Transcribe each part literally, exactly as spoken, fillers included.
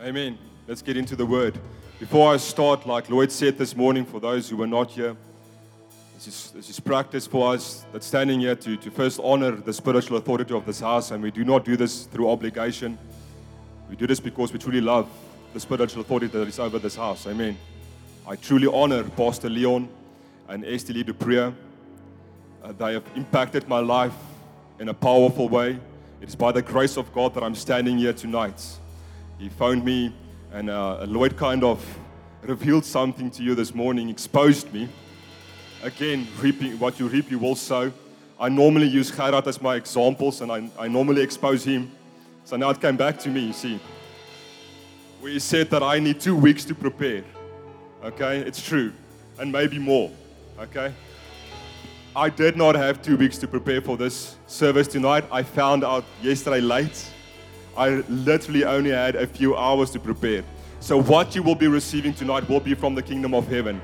Amen. Let's get into the word. Before I start, like Lloyd said this morning, for those who were not here, this is, this is practice for us that's standing here to, to first honor the spiritual authority of this house, and we do not do this through obligation. We do this because we truly love the spiritual authority that is over this house. Amen. I truly honor Pastor Leon and Esther Lee Dupree. Uh, they have impacted my life in a powerful way. It is by the grace of God that I'm standing here tonight. He phoned me, and uh, Lloyd kind of revealed something to you this morning, exposed me. Again, reaping, what you reap, you will sow. I normally use Gerard as my examples, and I, I normally expose him. So now it came back to me, you see. Where he said that I need two weeks to prepare. Okay, it's true. And maybe more. Okay. I did not have two weeks to prepare for this service tonight. I found out yesterday late. I literally only had a few hours to prepare. So what you will be receiving tonight will be from the kingdom of heaven.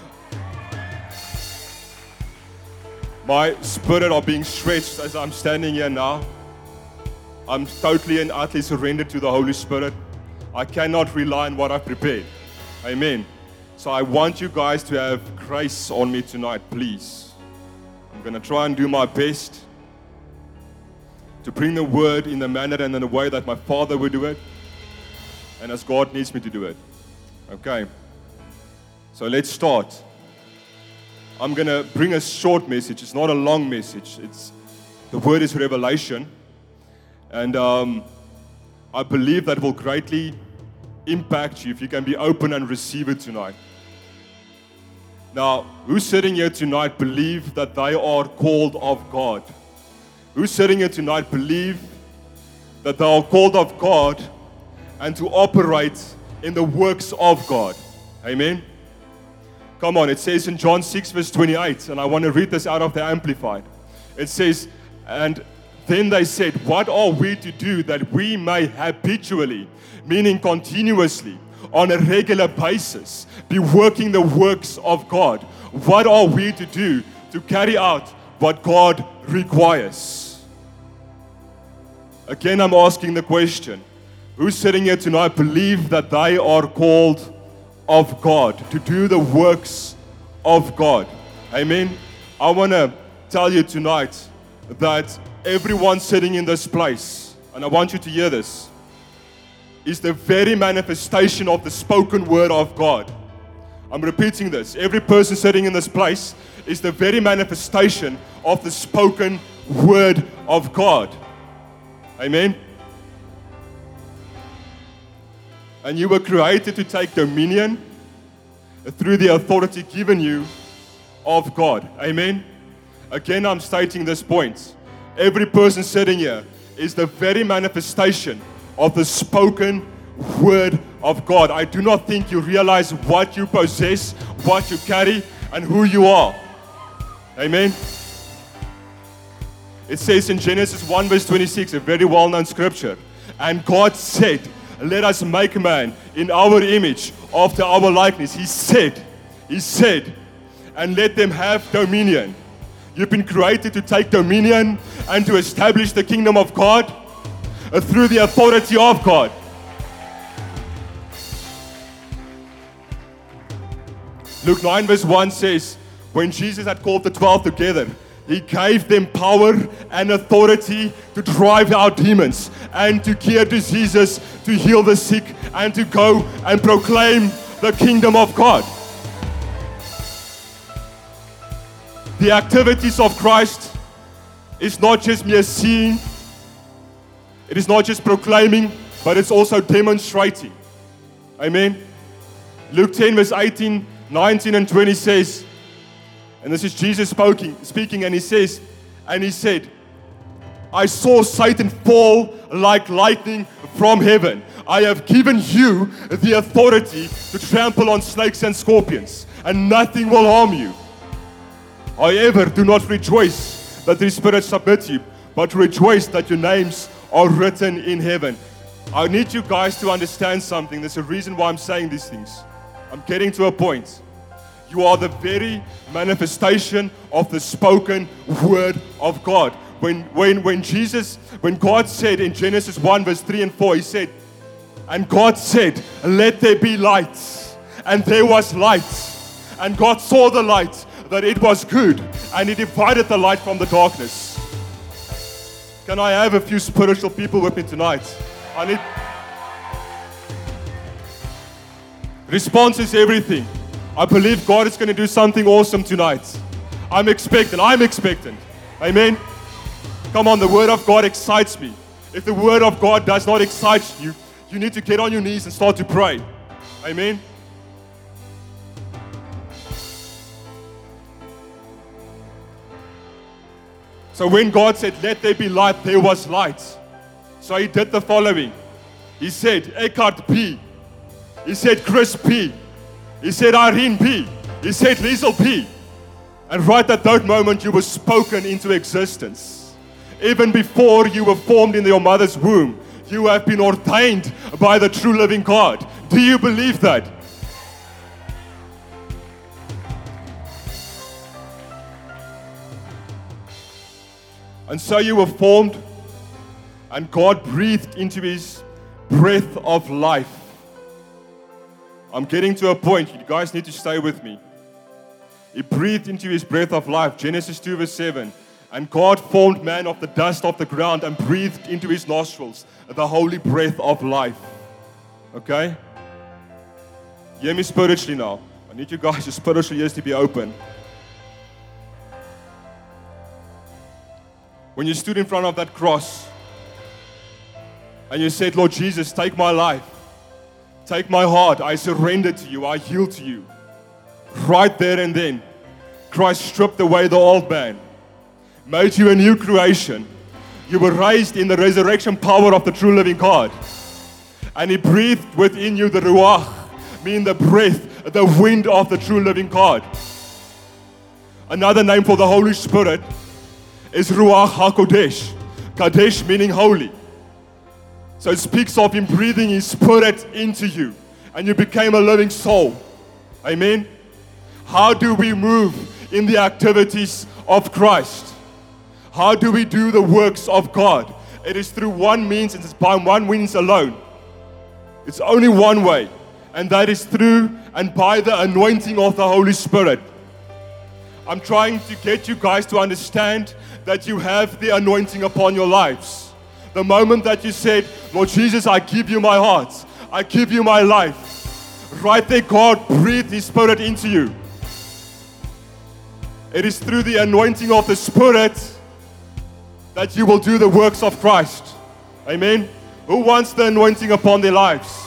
My spirit are being stretched as I'm standing here now. I'm totally and utterly surrendered to the Holy Spirit. I cannot rely on what I've prepared. Amen. So I want you guys to have grace on me tonight, please. I'm going to try and do my best to bring the word in the manner and in the way that my Father would do it, and as God needs me to do it. Okay. So let's start. I'm going to bring a short message. It's not a long message. It's the word is revelation. And um, I believe that will greatly impact you if you can be open and receive it tonight. Now, who's sitting here tonight believe that they are called of God? Who's sitting here tonight believe that they are called of God and to operate in the works of God? Amen? Come on, it says in John six verse twenty-eight, and I want to read this out of the Amplified. It says, and then they said, what are we to do that we may habitually, meaning continuously, on a regular basis, be working the works of God? What are we to do to carry out what God requires? Again, I'm asking the question, who's sitting here tonight believe that they are called of God, to do the works of God? Amen. I want to tell you tonight that everyone sitting in this place, and I want you to hear this, is the very manifestation of the spoken word of God. I'm repeating this. Every person sitting in this place is the very manifestation of the spoken word of God. Amen. And you were created to take dominion through the authority given you of God. Amen. Again, I'm stating this point. Every person sitting here is the very manifestation of the spoken word of God. I do not think you realize what you possess, what you carry, and who you are. Amen. It says in Genesis one verse twenty-six, a very well-known scripture, and God said, let us make man in our image, after our likeness. He said, He said, and let them have dominion. You've been created to take dominion and to establish the kingdom of God uh, through the authority of God. Luke nine verse one says, when Jesus had called the twelve together, He gave them power and authority to drive out demons and to cure diseases, to heal the sick, and to go and proclaim the kingdom of God. The activities of Christ is not just mere seeing, it is not just proclaiming, but it's also demonstrating. Amen. Luke ten verse eighteen, nineteen and twenty says, and this is Jesus speaking, speaking, and he says, and he said, I saw Satan fall like lightning from heaven. I have given you the authority to trample on snakes and scorpions, and nothing will harm you. However, do not rejoice that these spirits submit you, but rejoice that your names are written in heaven. I need you guys to understand something. There's a reason why I'm saying these things. I'm getting to a point. You are the very manifestation of the spoken word of God. When, when, when Jesus, when God said in Genesis one verse three and four, He said, And God said, let there be light. And there was light. And God saw the light, that it was good. And He divided the light from the darkness. Can I have a few spiritual people with me tonight? I need... Response is everything. I believe God is going to do something awesome tonight. I'm expectant. I'm expectant. Amen. Come on, the Word of God excites me. If the Word of God does not excite you, you need to get on your knees and start to pray. Amen. So when God said, let there be light, there was light. So He did the following. He said, Eckhart P. He said, Chris P. He said, Irene P. He said, Liesel P. And right at that moment, you were spoken into existence. Even before you were formed in your mother's womb, you have been ordained by the true living God. Do you believe that? And so you were formed, and God breathed into His breath of life. I'm getting to a point. You guys need to stay with me. He breathed into His breath of life. Genesis two verse seven. And God formed man of the dust of the ground and breathed into his nostrils the holy breath of life. Okay? Hear me spiritually now. I need you guys, your spiritual ears to be open. When you stood in front of that cross and you said, Lord Jesus, take my life. Take my heart. I surrender to you. I yield to you. Right there and then, Christ stripped away the old man, made you a new creation. You were raised in the resurrection power of the true living God. And He breathed within you the Ruach, meaning the breath, the wind of the true living God. Another name for the Holy Spirit is Ruach HaKodesh. Kadesh meaning holy. So it speaks of Him breathing His Spirit into you, and you became a living soul. Amen. How do we move in the activities of Christ? How do we do the works of God? It is through one means, and it's by one means alone. It's only one way, and that is through and by the anointing of the Holy Spirit. I'm trying to get you guys to understand that you have the anointing upon your lives. The moment that you said, Lord Jesus, I give you my heart, I give you my life, right there God breathed His Spirit into you. It is through the anointing of the Spirit that you will do the works of Christ. Amen. Who wants the anointing upon their lives?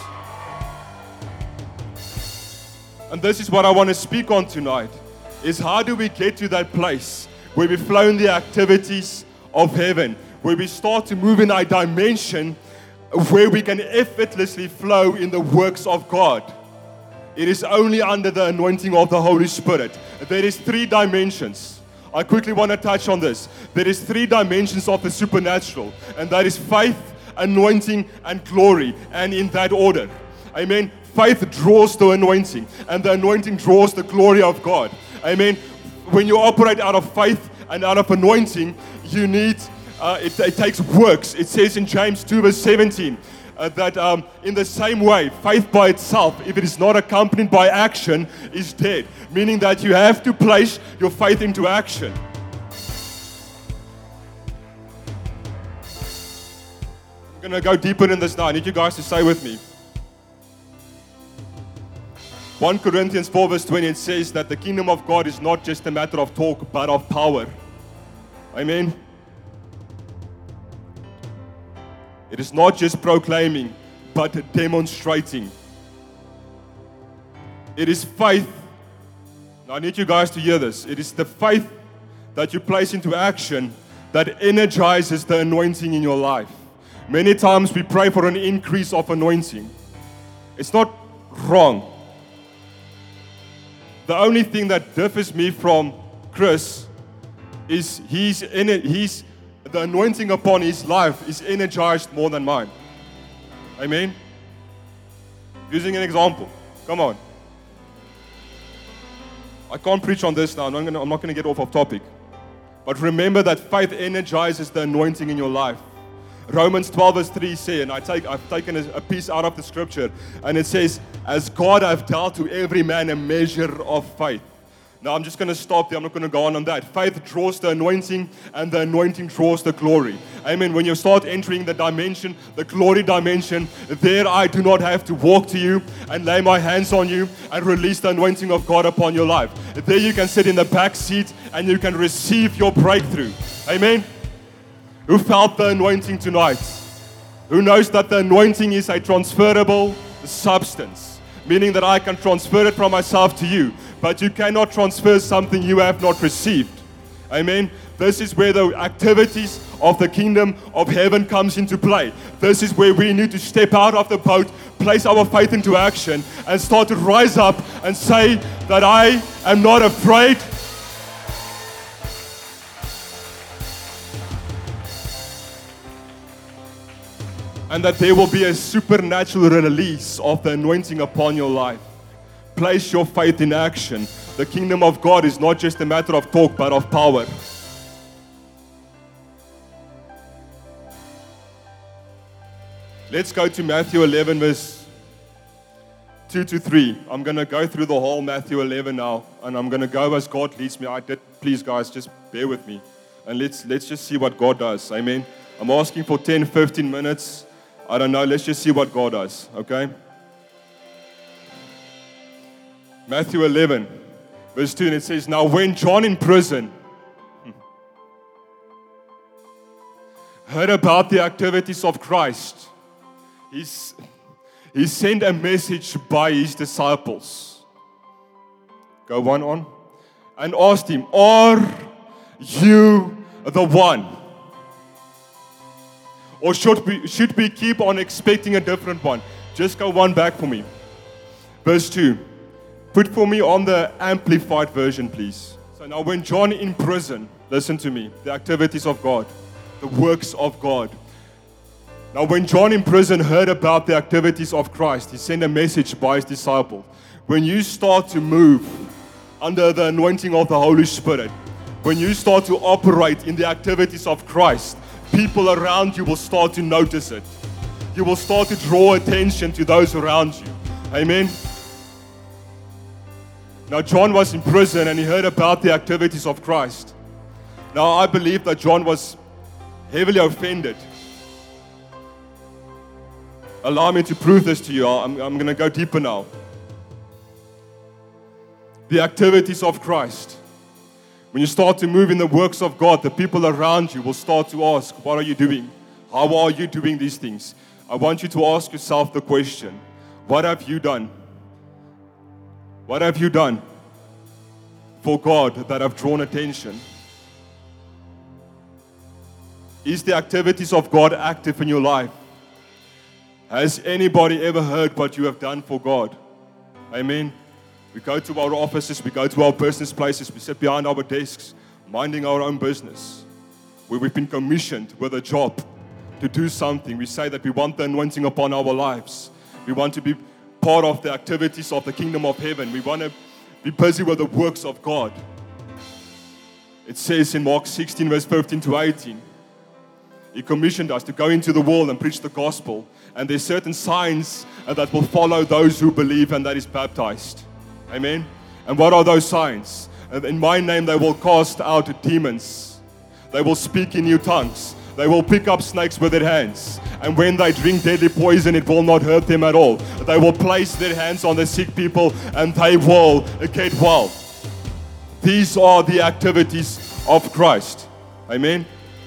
And this is what I want to speak on tonight, is how do we get to that place where we flow in the activities of heaven, where we start to move in a dimension where we can effortlessly flow in the works of God. It is only under the anointing of the Holy Spirit. There is three dimensions. I quickly want to touch on this. There is three dimensions of the supernatural, and that is faith, anointing, and glory, and in that order. Amen. Faith draws the anointing, and the anointing draws the glory of God. Amen. When you operate out of faith and out of anointing, you need, uh, it, it takes works. It says in James two verse seventeen, uh, that um, in the same way, faith by itself, if it is not accompanied by action, is dead. Meaning that you have to place your faith into action. I'm going to go deeper in this now. I need you guys to stay with me. First Corinthians four verse twenty, it says that the kingdom of God is not just a matter of talk, but of power. Amen. It is not just proclaiming, but demonstrating. It is faith. Now I need you guys to hear this. It is the faith that you place into action that energizes the anointing in your life. Many times we pray for an increase of anointing. It's not wrong. The only thing that differs me from Chris is he's in it, he's the anointing upon his life is energized more than mine. Amen. Using an example. Come on. I can't preach on this now. I'm not gonna, I'm not going to get off of topic. But remember that faith energizes the anointing in your life. Romans twelve verse three says, and I take, I've taken a, a piece out of the scripture, and it says, as God hath dealt to every man a measure of faith. Now I'm just going to stop there. I'm not going to go on on that. Faith draws the anointing, and the anointing draws the glory. Amen. When you start entering the dimension, the glory dimension, there I do not have to walk to you and lay my hands on you and release the anointing of God upon your life. There you can sit in the back seat and you can receive your breakthrough. Amen. Who felt the anointing tonight? Who knows that the anointing is a transferable substance, meaning that I can transfer it from myself to you, but you cannot transfer something you have not received. Amen. This is where the activities of the kingdom of heaven comes into play. This is where we need to step out of the boat, place our faith into action, and start to rise up and say that I am not afraid. And that there will be a supernatural release of the anointing upon your life. Place your faith in action. The kingdom of God is not just a matter of talk, but of power. Let's go to Matthew eleven, verse two to three. I'm going to go through the whole Matthew eleven now, and I'm going to go as God leads me. I did, please guys, just bear with me. And let's, let's just see what God does. Amen. I'm asking for ten, fifteen minutes. I don't know. Let's just see what God does. Okay? Matthew eleven, verse two, and it says, now when John in prison heard about the activities of Christ, he's, he sent a message by his disciples. Go one on. And asked him, are you the one? Or should we, should we keep on expecting a different one? Just go one back for me. Verse two. Put for me on the amplified version, please. So now when John in prison, listen to me, the activities of God, the works of God. Now when John in prison heard about the activities of Christ, he sent a message by his disciple. When you start to move under the anointing of the Holy Spirit, when you start to operate in the activities of Christ, people around you will start to notice it. You will start to draw attention to those around you. Amen. Now, John was in prison and he heard about the activities of Christ. Now, I believe that John was heavily offended. Allow me to prove this to you. I'm, I'm going to go deeper now. The activities of Christ. When you start to move in the works of God, the people around you will start to ask, what are you doing? How are you doing these things? I want you to ask yourself the question, what have you done? What have you done for God that have drawn attention? Is the activities of God active in your life? Has anybody ever heard what you have done for God? Amen. We go to our offices, we go to our business places, we sit behind our desks, minding our own business, where we've been commissioned with a job to do something. We say that we want the anointing upon our lives. We want to be part of the activities of the kingdom of heaven. We want to be busy with the works of God. It says in Mark sixteen, verse fifteen to eighteen, He commissioned us to go into the world and preach the gospel. And there's certain signs that will follow those who believe and that is baptized. Amen. And what are those signs? In my name they will cast out demons. They will speak in new tongues. They will pick up snakes with their hands. And when they drink deadly poison, it will not hurt them at all. They will place their hands on the sick people and they will get well. These are the activities of Christ. Amen.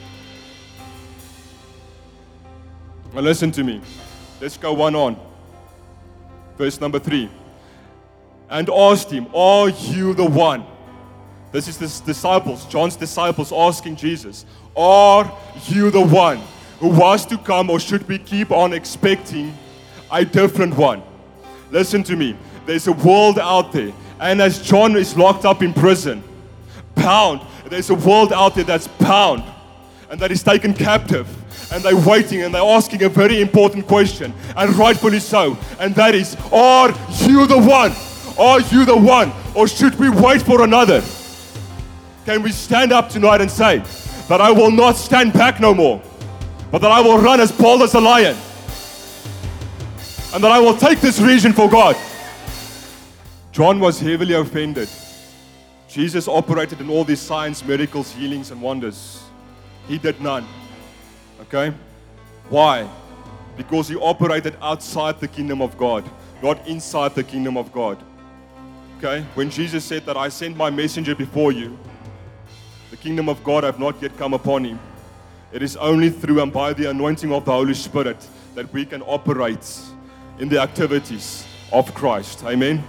Now listen to me. Let's go one on. Verse number three. And asked him, are you the one? This is the disciples, John's disciples asking Jesus, are you the one who was to come, or should we keep on expecting a different one? Listen to me. There's a world out there. And as John is locked up in prison, bound, there's a world out there that's bound and that is taken captive. And they're waiting and they're asking a very important question. And rightfully so. And that is, are you the one? Are you the one? Or should we wait for another? Can we stand up tonight and say that I will not stand back no more? but that I will run as bold as a lion. And that I will take this region for God. John was heavily offended. Jesus operated in all these signs, miracles, healings, and wonders. He did none. Okay? Why? Because he operated outside the kingdom of God, not inside the kingdom of God. Okay? When Jesus said that I sent my messenger before you, the kingdom of God have not yet come upon him. It is only through and by the anointing of the Holy Spirit that we can operate in the activities of Christ. Amen?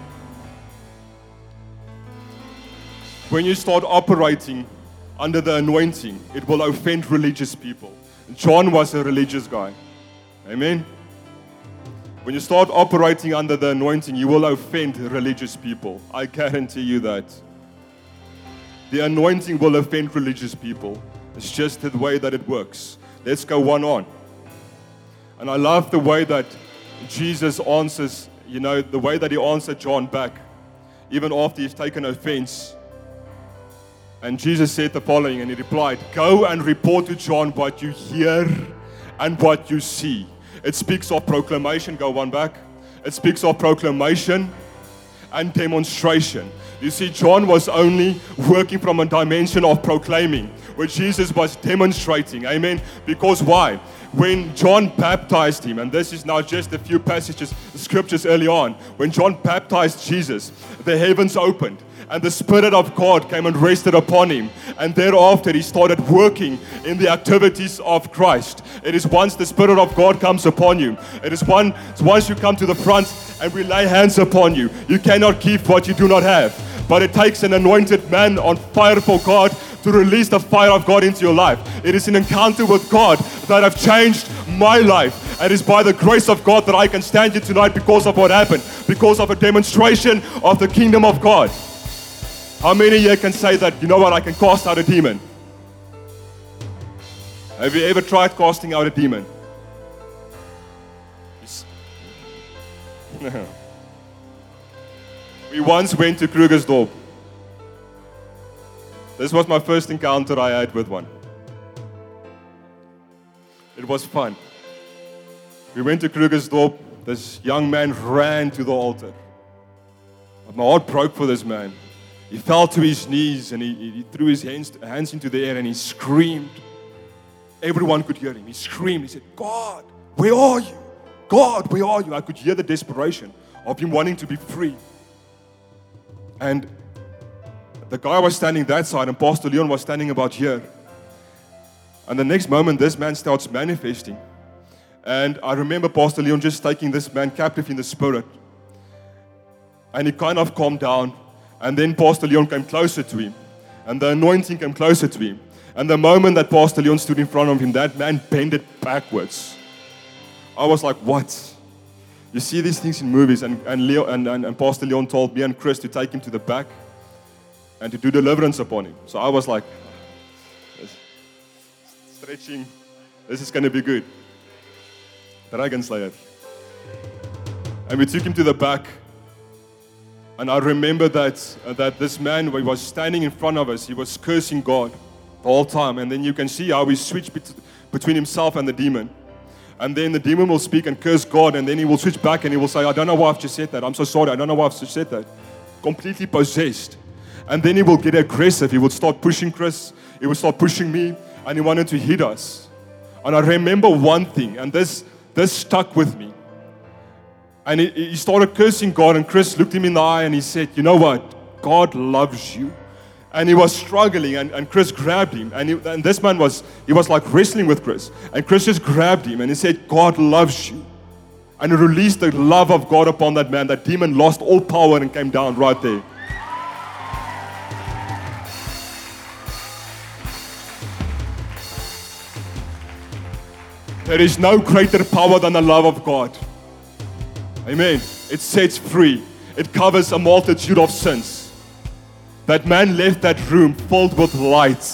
When you start operating under the anointing, it will offend religious people. John was a religious guy. Amen? When you start operating under the anointing, you will offend religious people. I guarantee you that. The anointing will offend religious people. It's just the way that it works. Let's go one on. And I love the way that Jesus answers, you know, the way that he answered John back, even after he's taken offense. And Jesus said the following, and he replied, "Go and report to John what you hear and what you see." It speaks of proclamation. Go one back. It speaks of proclamation and demonstration. You see, John was only working from a dimension of proclaiming, where Jesus was demonstrating. Amen. Because why? When John baptized him, and this is now just a few passages, scriptures early on, when John baptized Jesus, the heavens opened, and the Spirit of God came and rested upon him. And thereafter, he started working in the activities of Christ. It is once the Spirit of God comes upon you. It is one, once you come to the front and we lay hands upon you. You cannot keep what you do not have. But it takes an anointed man on fire for God to release the fire of God into your life. It is an encounter with God that have changed my life. And it's by the grace of God that I can stand here tonight because of what happened. Because of a demonstration of the kingdom of God. How many here can say that, you know what, I can cast out a demon? Have you ever tried casting out a demon? We once went to Krugersdorp. This was my first encounter I had with one. It was fun. We went to Krugersdorp. This young man ran to the altar. But my heart broke for this man. He fell to his knees and he, he threw his hands, hands into the air and he screamed. Everyone could hear him. He screamed. He said, "God, where are you? God, where are you?" I could hear the desperation of him wanting to be free. And the guy was standing that side and Pastor Leon was standing about here. And the next moment, this man starts manifesting. And I remember Pastor Leon just taking this man captive in the spirit. And he kind of calmed down. And then Pastor Leon came closer to him. And the anointing came closer to him. And the moment that Pastor Leon stood in front of him, that man bended backwards. I was like, what? You see these things in movies. And, and, Leo, and, and, and Pastor Leon told me and Chris to take him to the back and to do deliverance upon him. So I was like, stretching. This is going to be good. Dragon Slayer. And we took him to the back. And I remember that uh, that this man, when he was standing in front of us, he was cursing God the whole time. And then you can see how he switched bet- between himself and the demon. And then the demon will speak and curse God, and then he will switch back and he will say, "I don't know why I've just said that. I'm so sorry. I don't know why I've just said that." Completely possessed. And then he will get aggressive. He would start pushing Chris. He would start pushing me, and he wanted to hit us. And I remember one thing, and this this stuck with me. And he, he started cursing God, and Chris looked him in the eye and he said, "You know what? God loves you." And he was struggling, and, and Chris grabbed him. And, he, and this man was, he was like wrestling with Chris. And Chris just grabbed him and he said, "God loves you." And he released the love of God upon that man. That demon lost all power and came down right there. There is no greater power than the love of God. Amen. It sets free. It covers a multitude of sins. That man left that room filled with light.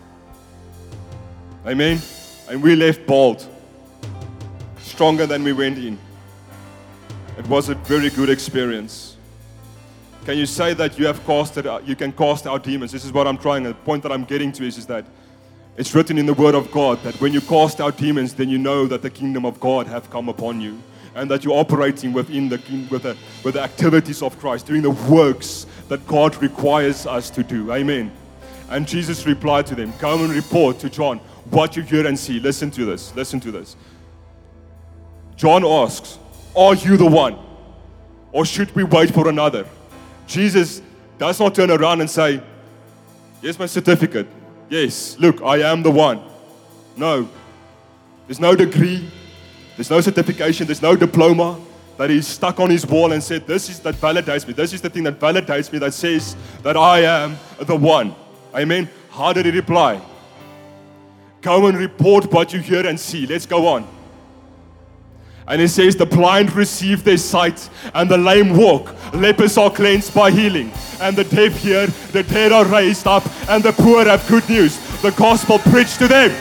Amen. And we left bold. Stronger than we went in. It was a very good experience. Can you say that you have casted out, you can cast out demons? This is what I'm trying. The point that I'm getting to is, is that It's written in the Word of God that when you cast out demons, then you know that the kingdom of God have come upon you, and that you're operating within the with the, with the activities of Christ, doing the works that God requires us to do. Amen. And Jesus replied to them, "Go and report to John what you hear and see." Listen to this. Listen to this. John asks, "Are you the one? Or should we wait for another?" Jesus does not turn around and say, "Here's my certificate. Yes, look, I am the one." No. There's no degree. There's no certification. There's no diploma that he's stuck on his wall and said, "This is that validates me. This is the thing that validates me, that says that I am the one." Amen. How did he reply? "Go and report what you hear and see." Let's go on. And it says, "The blind receive their sight, and the lame walk. Lepers are cleansed by healing, and the deaf hear, the dead are raised up, and the poor have good news. The gospel preached to them."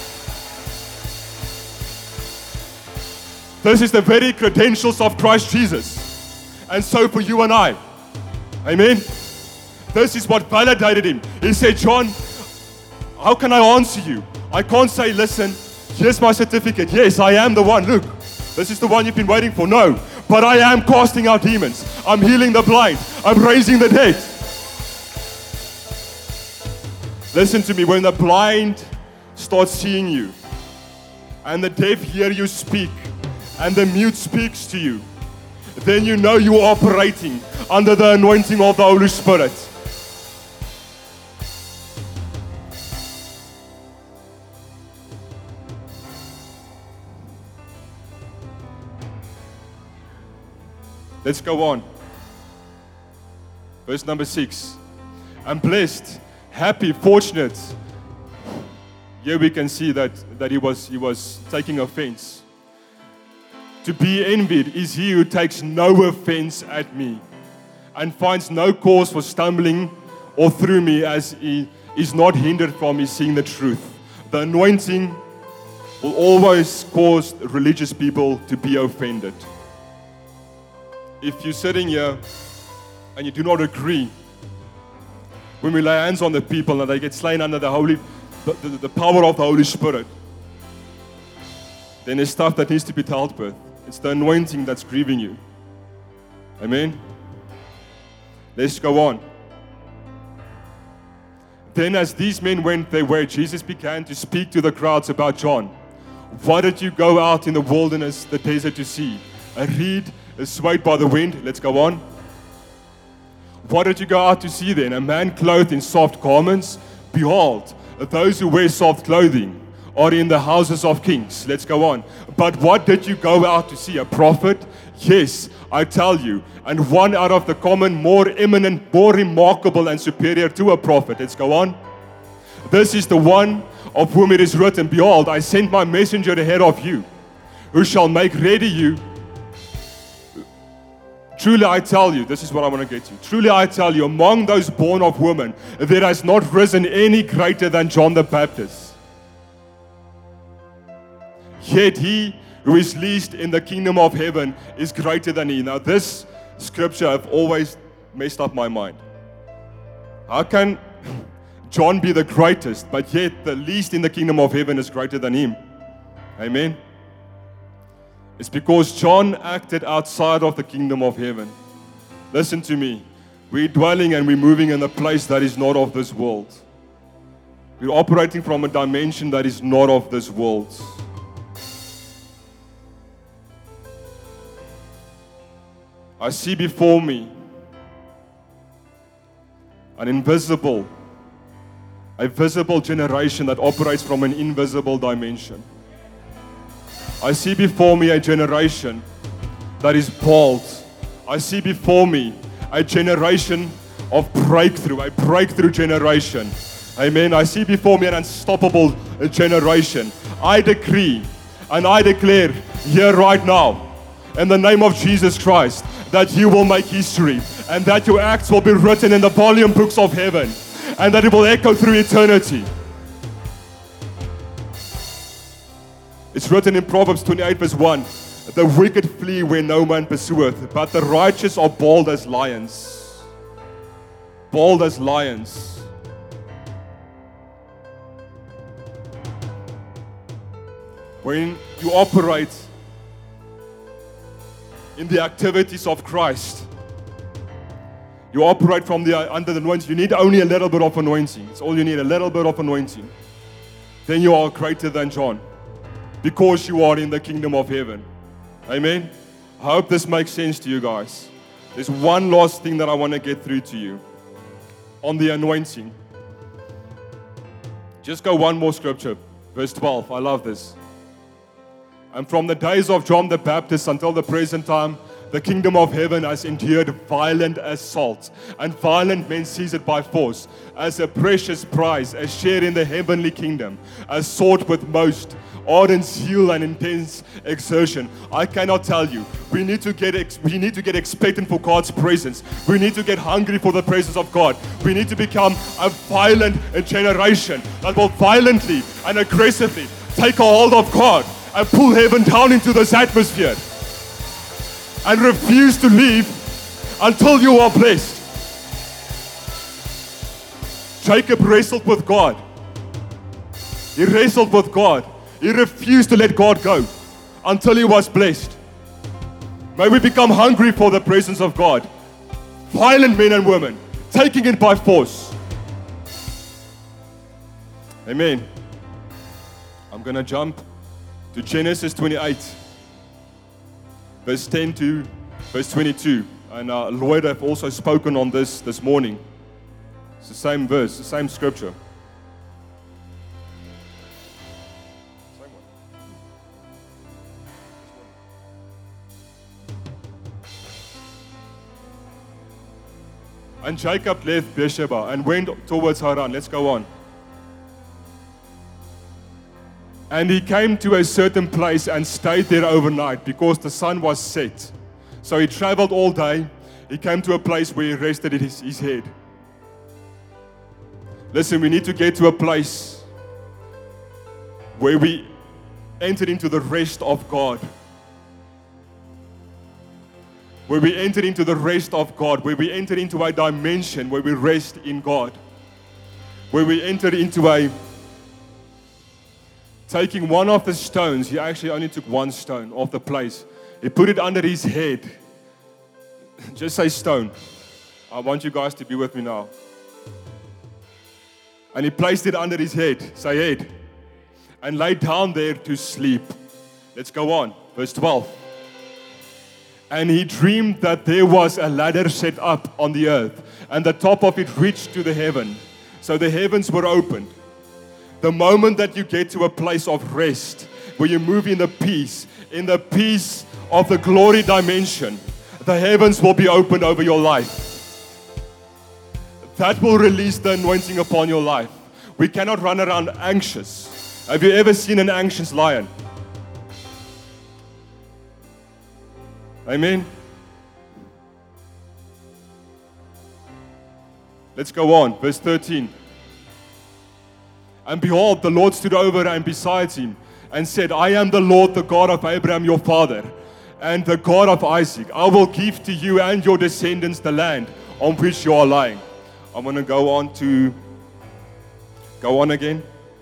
This is the very credentials of Christ Jesus. And so for you and I. Amen. This is what validated him. He said, "John, how can I answer you? I can't say, listen, here's my certificate. Yes, I am the one. Look. This is the one you've been waiting for." No, but I am casting out demons. I'm healing the blind. I'm raising the dead. Listen to me. When the blind start seeing you, and the deaf hear you speak, and the mute speaks to you, then you know you are operating under the anointing of the Holy Spirit. Let's go on. Verse number six. "I'm blessed, happy, fortunate." Here we can see that, that he was he was taking offense. "To be envied is he who takes no offense at me, and finds no cause for stumbling or through me, as he is not hindered from me seeing the truth." The anointing will always cause religious people to be offended. If you're sitting here and you do not agree, when we lay hands on the people and they get slain under the holy, the, the, the power of the Holy Spirit, then there's stuff that needs to be dealt with. It's the anointing that's grieving you. Amen? Let's go on. "Then as these men went their way, Jesus began to speak to the crowds about John. Why did you go out in the wilderness, the desert, to see? A reed is swayed by the wind." Let's go on. "What did you go out to see then? A man clothed in soft garments? Behold, those who wear soft clothing are in the houses of kings." Let's go on. "But what did you go out to see? A prophet? Yes, I tell you, and one out of the common, more eminent, more remarkable and superior to a prophet." Let's go on. "This is the one of whom it is written, Behold, I send my messenger ahead of you, who shall make ready you. Truly I tell you," this is what I want to get to. "Truly I tell you, among those born of woman, there has not risen any greater than John the Baptist. Yet he who is least in the kingdom of heaven is greater than he." Now this scripture have always messed up my mind. How can John be the greatest, but yet the least in the kingdom of heaven is greater than him? Amen. It's because John acted outside of the kingdom of heaven. Listen to me. We're dwelling and we're moving in a place that is not of this world. We're operating from a dimension that is not of this world. I see before me an invisible, a visible generation that operates from an invisible dimension. I see before me a generation that is bold. I see before me a generation of breakthrough, a breakthrough generation. Amen. I see before me an unstoppable generation. I decree and I declare here right now, in the name of Jesus Christ, that you will make history and that your acts will be written in the volume books of heaven and that it will echo through eternity. It's written in Proverbs twenty-eight verse one, "The wicked flee where no man pursueth, but the righteous are bold as lions." Bold as lions. when you operate in the activities of Christ, you operate from the under the anointing. You need only a little bit of anointing. It's all you need, a little bit of anointing. Then you are greater than John, because you are in the kingdom of heaven. Amen. I hope this makes sense to you guys. There's one last thing that I want to get through to you on the anointing. Just go one more scripture, verse twelve. I love this. And from the days of John the Baptist until the present time, the kingdom of heaven has endured violent assault, and violent men seize it by force, as a precious prize, a share in the heavenly kingdom, as sought with most ardent zeal and intense exertion. I cannot tell you. We need to get ex- we need to get expectant for God's presence. We need to get hungry for the presence of God. We need to become a violent generation that will violently and aggressively take a hold of God and pull heaven down into this atmosphere, and refuse to leave until you are blessed. Jacob wrestled with God. He wrestled with God. He refused to let God go until he was blessed. May we become hungry for the presence of God. Violent men and women, taking it by force. Amen. I'm going to jump to Genesis twenty-eight. Verse ten to verse twenty-two. And uh, Lloyd have also spoken on this this morning. It's the same verse, the same scripture. Same one. And Jacob left Beersheba and went towards Haran. Let's go on. And he came to a certain place and stayed there overnight because the sun was set. So he traveled all day. He came to a place where he rested his, his head. Listen, we need to get to a place where we enter into the rest of God. Where we enter into the rest of God. Where we enter into a dimension where we rest in God. Where we enter into a taking one of the stones. He actually only took one stone off the place. He put it under his head. Just say stone. I want you guys to be with me now. And he placed it under his head. Say head. And lay down there to sleep. Let's go on. Verse twelve. And he dreamed that there was a ladder set up on the earth, and the top of it reached to the heaven. So the heavens were opened. The moment that you get to a place of rest, where you move in the peace, in the peace of the glory dimension, the heavens will be opened over your life. That will release the anointing upon your life. We cannot run around anxious. Have you ever seen an anxious lion? Amen. Let's go on. Verse thirteen. And behold, the Lord stood over and beside him and said, I am the Lord, the God of Abraham your father, and the God of Isaac. I will give to you and your descendants the land on which you are lying. I'm going to go on to, go on again.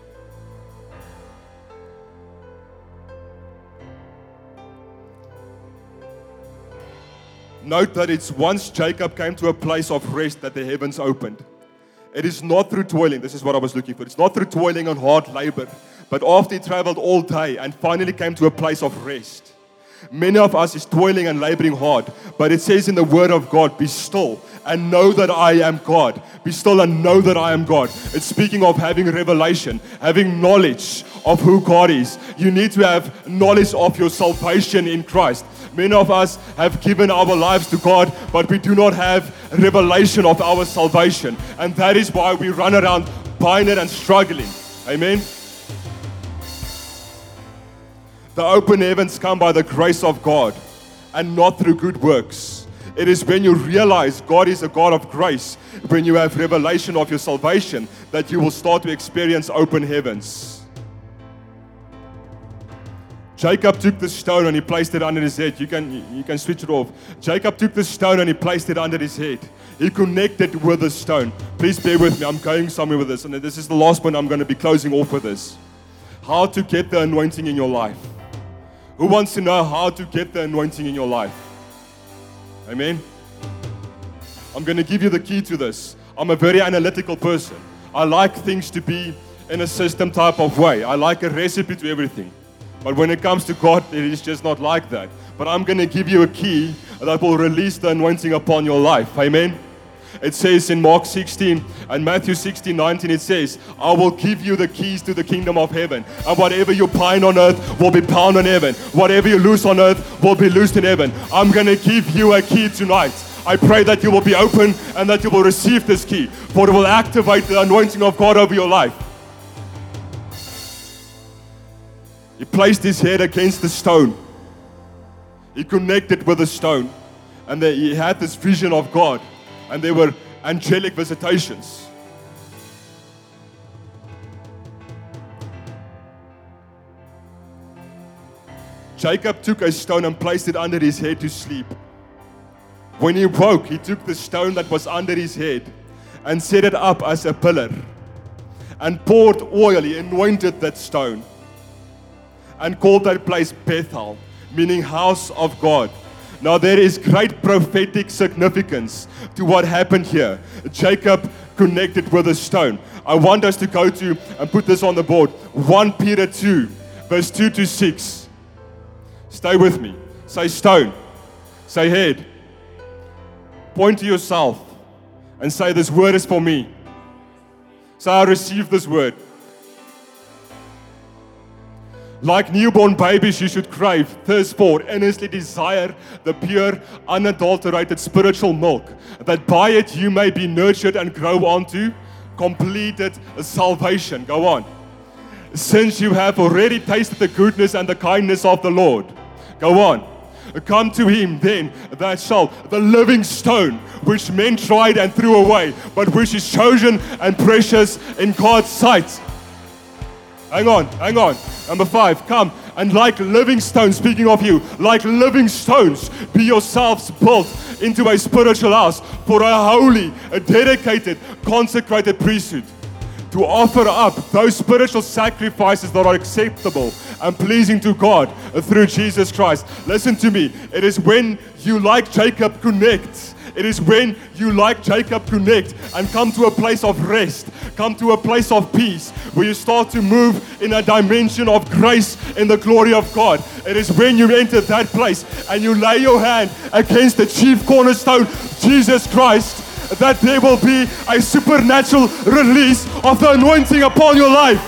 Note that it's once Jacob came to a place of rest that the heavens opened. It is not through toiling. This is what I was looking for. It's not through toiling and hard labor. But after he traveled all day and finally came to a place of rest. Many of us is toiling and laboring hard. But it says in the word of God, be still and know that I am God. Be still and know that I am God. It's speaking of having revelation, having knowledge of who God is. You need to have knowledge of your salvation in Christ. Many of us have given our lives to God, but we do not have revelation of our salvation. And that is why we run around binding and struggling. Amen. The open heavens come by the grace of God and not through good works. It is when you realize God is a God of grace, when you have revelation of your salvation, that you will start to experience open heavens. Jacob took the stone and he placed it under his head. You can, you can switch it off. Jacob took the stone and he placed it under his head. He connected with the stone. Please bear with me. I'm going somewhere with this. And this is the last point I'm going to be closing off with this. how to get the anointing in your life? Who wants to know how to get the anointing in your life? Amen? I'm going to give you the key to this. I'm a very analytical person. I like things to be in a system type of way. I like a recipe to everything. But when it comes to God, it is just not like that. But I'm going to give you a key that will release the anointing upon your life. Amen? It says in Mark sixteen and Matthew sixteen, nineteen, it says, I will give you the keys to the kingdom of heaven. And whatever you bind on earth will be bound on heaven. Whatever you loose on earth will be loosed in heaven. I'm going to give you a key tonight. I pray that you will be open and that you will receive this key. For it will activate the anointing of God over your life. He placed his head against the stone. He connected with the stone. And then he had this vision of God. And there were angelic visitations. Jacob took a stone and placed it under his head to sleep. When he woke, he took the stone that was under his head and set it up as a pillar and poured oil. He anointed that stone and called that place Bethel, meaning house of God. Now there is great prophetic significance to what happened here. Jacob connected with a stone. I want us to go to and put this on the board. First Peter two, verse two to six. Stay with me. Say stone. Say head. Point to yourself and say, this word is for me. Say, I receive this word. Like newborn babies, you should crave, thirst for, earnestly desire the pure, unadulterated spiritual milk, that by it you may be nurtured and grow onto completed salvation. Go on. Since you have already tasted the goodness and the kindness of the Lord. Go on. Come to him then, that shall, the living stone, which men tried and threw away, but which is chosen and precious in God's sight. Hang on, hang on. Number five, come and like living stones, speaking of you, like living stones, be yourselves built into a spiritual house for a holy, a dedicated, consecrated priesthood, to offer up those spiritual sacrifices that are acceptable and pleasing to God through Jesus Christ. Listen to me. It is when you, like Jacob, connect. It is when you, like Jacob, connect and come to a place of rest, come to a place of peace, where you start to move in a dimension of grace in the glory of God. It is when you enter that place and you lay your hand against the chief cornerstone, Jesus Christ, that there will be a supernatural release of the anointing upon your life.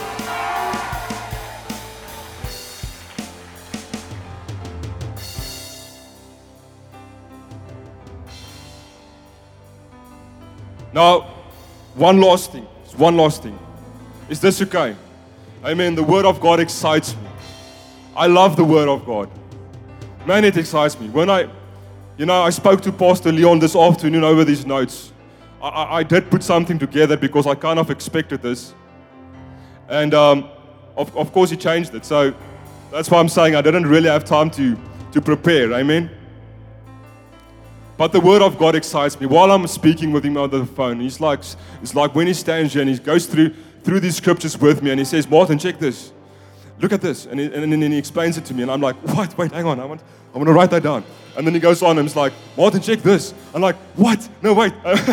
Now, one last thing. One last thing. Is this okay? Amen. The Word of God excites me. I love the Word of God. Man, it excites me. When I, you know, I spoke to Pastor Leon this afternoon over these notes. I, I, I did put something together because I kind of expected this. And um, of, of course he changed it. So that's why I'm saying I didn't really have time to, to prepare. Amen. But the Word of God excites me. While I'm speaking with him on the phone, he's like, it's like when he stands here and he goes through through these scriptures with me and he says, Martin, check this. Look at this. And, he, and then he explains it to me and I'm like, what? Wait, hang on. I want, I want to write that down. And then he goes on and he's like, Martin, check this. I'm like, what? No, wait.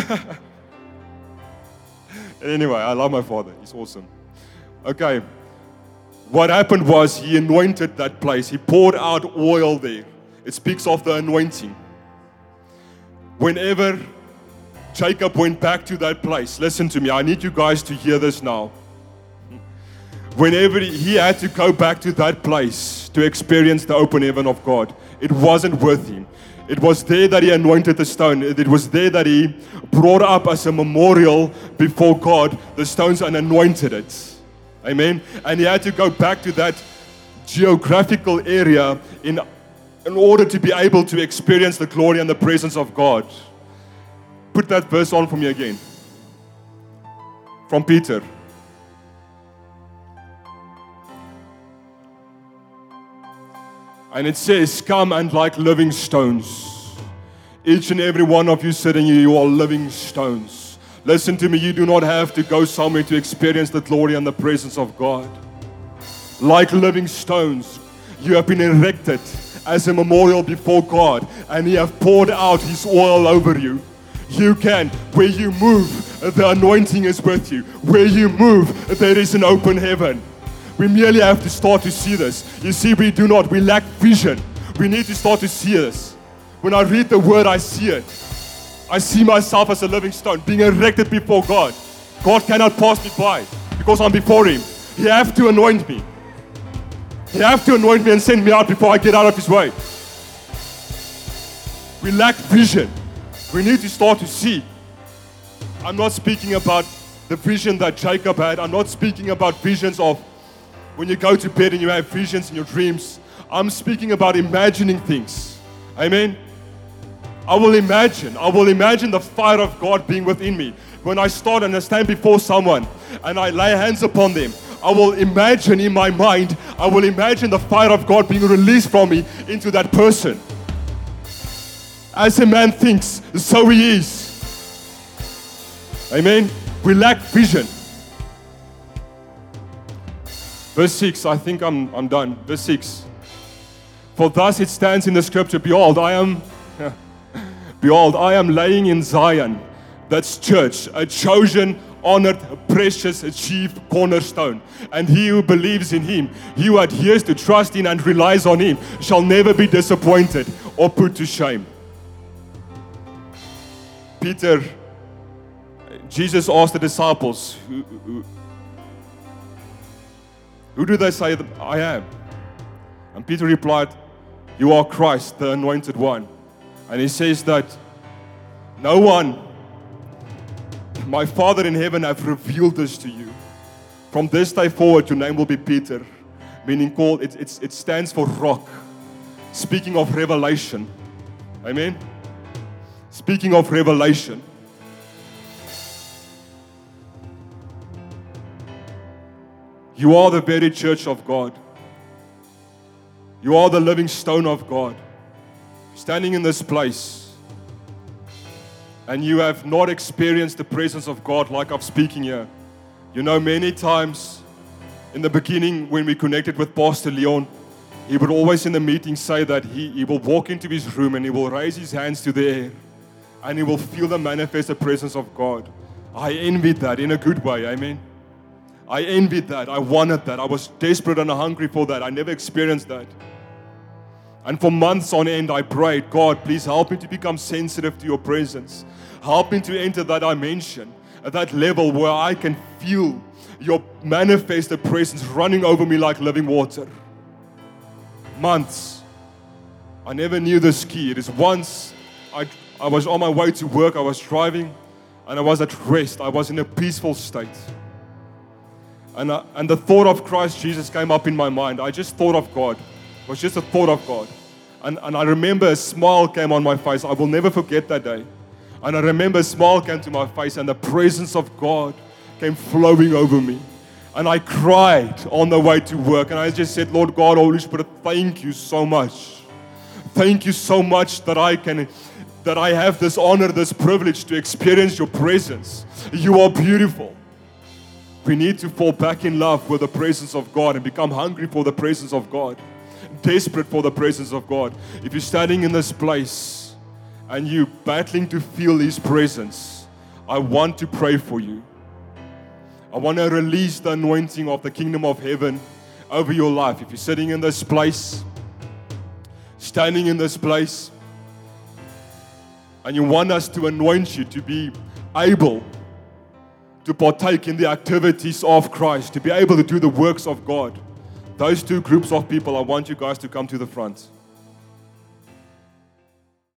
Anyway, I love my father. He's awesome. Okay. What happened was he anointed that place. He poured out oil there. It speaks of the anointing. Whenever Jacob went back to that place, listen to me, I need you guys to hear this now. Whenever he had to go back to that place to experience the open heaven of God, it wasn't with him. It was there that he anointed the stone. It was there that he brought up as a memorial before God the stones and anointed it. Amen. And he had to go back to that geographical area in in order to be able to experience the glory and the presence of God. Put that verse on for me again. From Peter. And it says, come and like living stones. Each and every one of you sitting here, you are living stones. Listen to me, you do not have to go somewhere to experience the glory and the presence of God. like living stones. You have been erected as a memorial before God, and He has poured out His oil over you. You can, where you move, the anointing is with you. Where you move, there is an open heaven. We merely have to start to see this. You see, we do not, we lack vision. We need to start to see this. When I read the word, I see it. I see myself as a living stone, being erected before God. God cannot pass me by because I'm before Him. He has to anoint me. He has to anoint me and send me out before I get out of His way. We lack vision. We need to start to see. I'm not speaking about the vision that Jacob had. I'm not speaking about visions of when you go to bed and you have visions in your dreams. I'm speaking about imagining things. Amen. I will imagine. I will imagine the fire of God being within me. When I start and I stand before someone and I lay hands upon them, I will imagine in my mind, I will imagine the fire of God being released from me into that person. As a man thinks, so he is. Amen. We lack vision. Verse six, I think I'm, I'm done. Verse six. For thus it stands in the scripture, behold, I am, behold, I am laying in Zion, that's church, a chosen, honored, precious, chief cornerstone. And he who believes in Him, he who adheres to trust in and relies on Him, shall never be disappointed or put to shame. Peter, Jesus asked the disciples, who, who, who do they say that I am? And Peter replied, you are Christ, the anointed one. And he says that no one, my Father in heaven, have revealed this to you. From this day forward, your name will be Peter, meaning called, it, it's, it stands for rock. Speaking of revelation. Amen? Speaking of revelation. You are the very church of God. You are the living stone of God. Standing in this place. And you have not experienced the presence of God like I'm speaking here. You know, many times in the beginning when we connected with Pastor Leon, he would always in the meeting say that he, he will walk into his room and he will raise his hands to the air and he will feel the manifested presence of God. I envied that in a good way, amen. I envied that, I wanted that, I was desperate and hungry for that. I never experienced that. And for months on end, I prayed, God, please help me to become sensitive to your presence. Help me to enter that dimension, at that level where I can feel your manifested presence running over me like living water. Months. I never knew this key. It is once I, I was on my way to work, I was driving, and I was at rest. I was in a peaceful state. And, I, and the thought of Christ Jesus came up in my mind. I just thought of God. It was just a thought of God. And, and I remember a smile came on my face. I will never forget that day. And I remember a smile came to my face and the presence of God came flowing over me. And I cried on the way to work. And I just said, Lord God, Holy Spirit, thank you so much. Thank you so much that I can, that I have this honor, this privilege to experience your presence. You are beautiful. We need to fall back in love with the presence of God and become hungry for the presence of God. Desperate for the presence of God. If you're standing in this place and you're battling to feel His presence, I want to pray for you. I want to release the anointing of the kingdom of heaven over your life. If you're sitting in this place, standing in this place, and you want us to anoint you to be able to partake in the activities of Christ, to be able to do the works of God. Those two groups of people, I want you guys to come to the front.